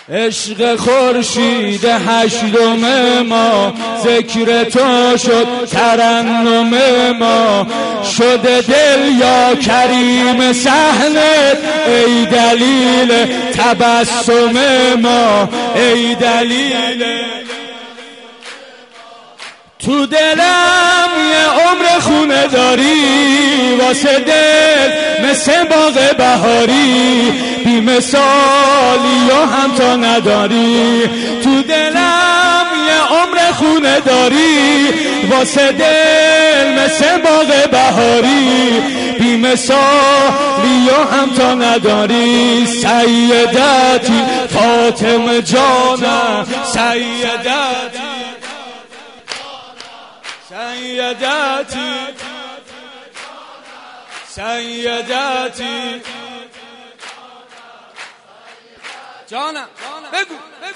عشق خورشید هشتم ما، ذکر تو شد ترنم ما. شده دل یا کریم صحنت، ای دلیل تبسم ما، ای دلیل. تو دلم یه عمر خونه داری، واسه دل مثل باغ بهاری، بی مثالی و هم تا نداری. تو دلم یه عمر خونه داری، واسه دل مثل باغ بهاری، بی مثالی و هم تا نداری. سیدتی فاطمه جانم، سیدتی سیدتی سیدتی جانم، بگو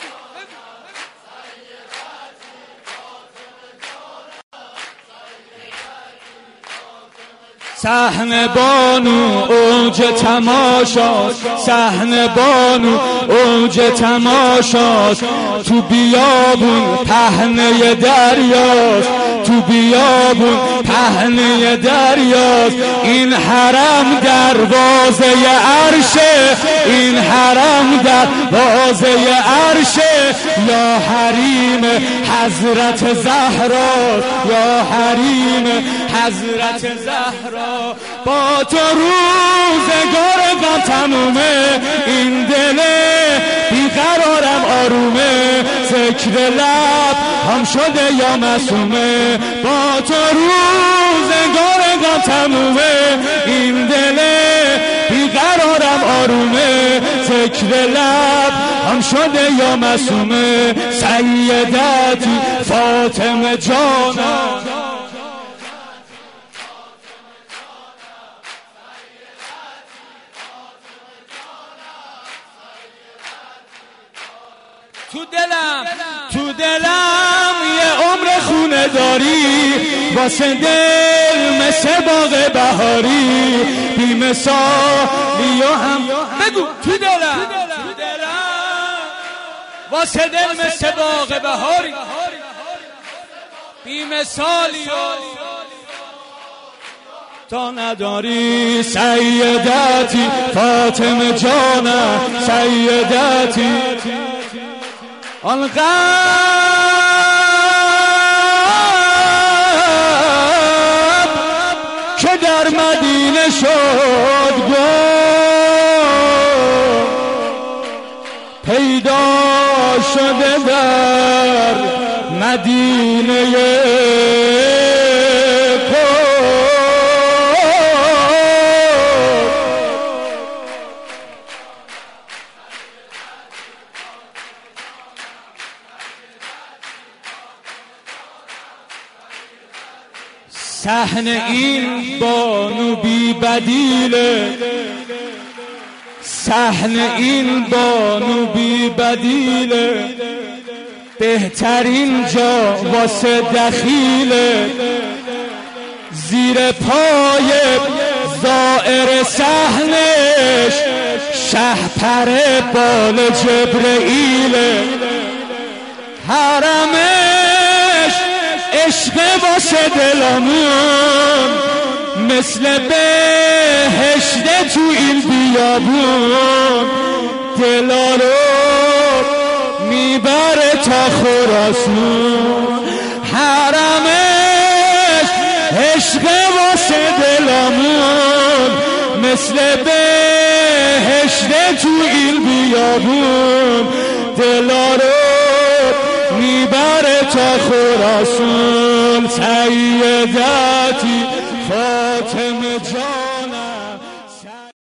صحن بانو اوج تماشاست، صحن بانو اوج تماشاست. تو بیابون پهنه دریاست، تو بیابون پهنه دریاست. این حرم دروازه عرشه، این حرم دروازه عرشه. یا حریم حضرت زهرا، یا حریم حضرت زهرا. با تو روزگار غم تمومه، این دل بیقرارم آرومه. ذکر لب هم شده یا معصومه، با تو روزگار غم تمومه. این دل بیقرارم آرومه، ذکر لب هم شده یا معصومه. سیدتی فاطمه جانم، تو دلم یه عمر خونه داری، واسه دل مثل باغ بهاری، بی مثالی و هم. بگو تو دلم واسه دل مثل باغ بهاری، بی مثالی تا نداری. سیدتی فاطمه جانم، سیدتی آن غم که در مدینه شد گم، پیدا شده در مدینه صحن این بانو بی بدیله، صحن این بانو بی بدیله. بهترین جا واسه دخیله، زیر پای زائر صحنش شهپر بال جبرئیله. حرمش عشق واسه دلمون، مثل بهشت تو این بیابون. دلا رو میبره تا خراسون، حرمش عشق واسه دلمون، مثل بهشت تو این بیابون. دلا رو میبره تا خراسون. سیدتی فاطمه جان.